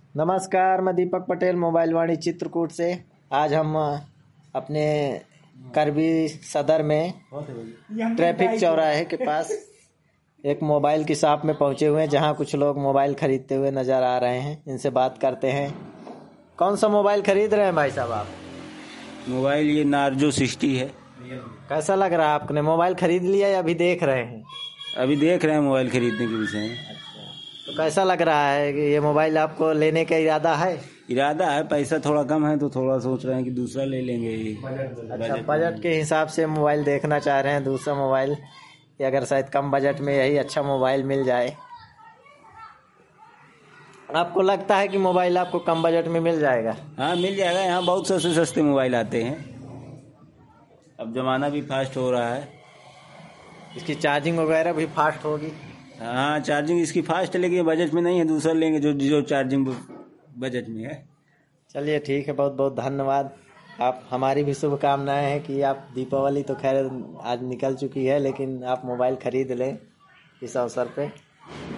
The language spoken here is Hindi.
नमस्कार, मैं दीपक पटेल मोबाइल वाणी चित्रकूट से। आज हम अपने करबी सदर में ट्रैफिक चौराहे के पास एक मोबाइल की शॉप में पहुंचे हुए हैं, जहां कुछ लोग मोबाइल खरीदते हुए नजर आ रहे हैं। इनसे बात करते हैं। कौन सा मोबाइल खरीद रहे हैं भाई साहब आप? मोबाइल ये नार्जो 60 है। कैसा लग रहा है आपने? मोबाइल खरीद लिया या अभी देख रहे हैं? अभी देख रहे हैं मोबाइल खरीदने के विषय में। तो कैसा लग रहा है कि ये मोबाइल आपको लेने का इरादा है? इरादा है, पैसा थोड़ा कम है तो थोड़ा सोच रहे हैं कि दूसरा ले लेंगे। अच्छा, बजट के हिसाब से मोबाइल देखना चाह रहे हैं। दूसरा मोबाइल या अगर शायद कम बजट में यही अच्छा मोबाइल मिल जाए। आपको लगता है कि मोबाइल आपको कम बजट में मिल जाएगा? हाँ, मिल जाएगा। यहाँ बहुत सस्ते सस्ते मोबाइल आते हैं। अब जमाना भी फास्ट हो रहा है। इसकी चार्जिंग वगैरह भी फास्ट होगी? हाँ, चार्जिंग इसकी फास्ट है, लेकिन बजट में नहीं है। दूसरा लेंगे जो चार्जिंग बजट में है। चलिए ठीक है, बहुत बहुत धन्यवाद। आप हमारी भी शुभकामनाएं हैं कि आप दीपावली तो खैर आज निकल चुकी है, लेकिन आप मोबाइल खरीद लें इस अवसर पे।